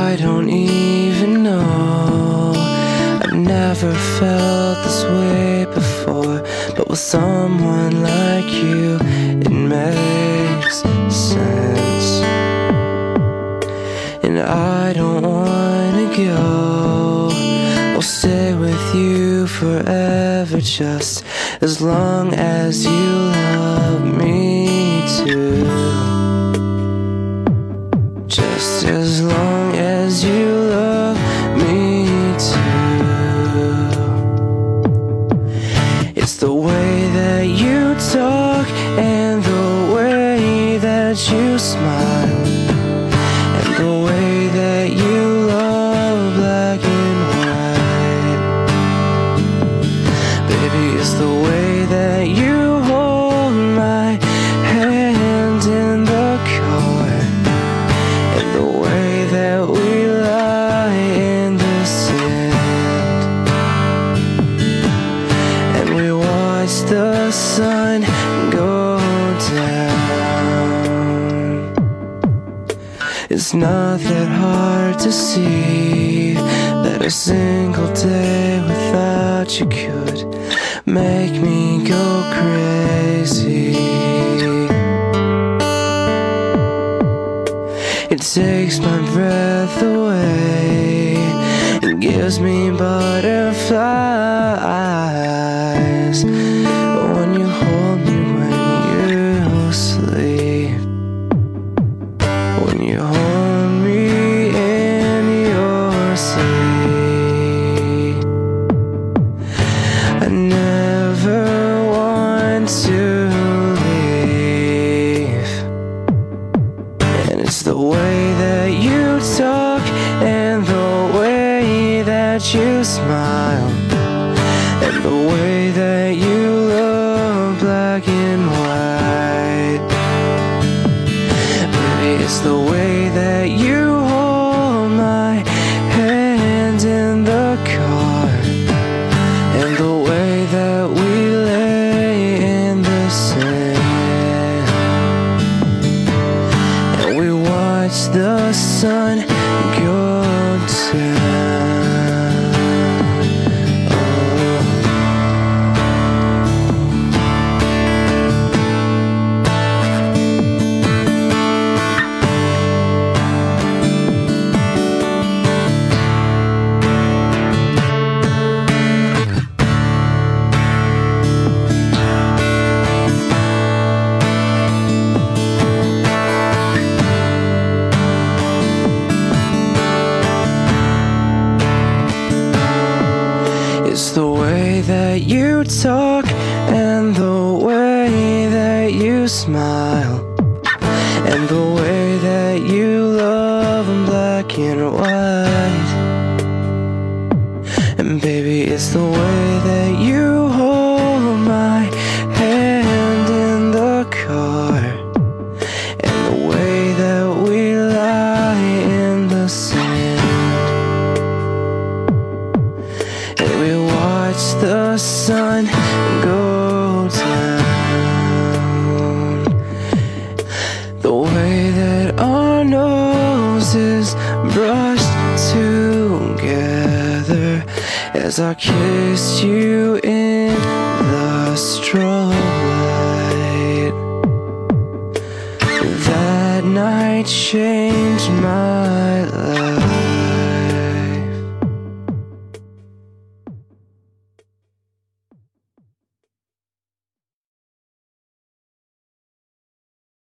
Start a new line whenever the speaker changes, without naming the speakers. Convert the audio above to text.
I don't even know, I've never felt this way before, but with someone like you, it makes sense. And I don't wanna go, I'll stay with you forever, just as long as you love me too. Just as long as you love me too. It's the way that you talk and the way that you smile, and the way that you love black and white. Baby, it's the way that you hold my hand in the car, and the way that we lie in the sand, and we watch the sun go down. It's not that hard to see that a single day without you could make me go crazy. It takes my breath away and gives me butterflies when you hold me when you sleep, when you hold me in your sleep. I never want to leave, and it's the way that you talk and the way that you smile, and the way that you love black and white. Baby, it's the way that you hold my hand in the car, and the way that we lay in the sand, and we watch the sun go down. It's the way that you talk and the way that you smile, and the way that you love in black and white. And baby, it's the way that you hold my hand in the car, and the way that we lie in the sand, and we watch the sun go down. The way that our noses brushed together as I kissed you in the strobe light. That night changed my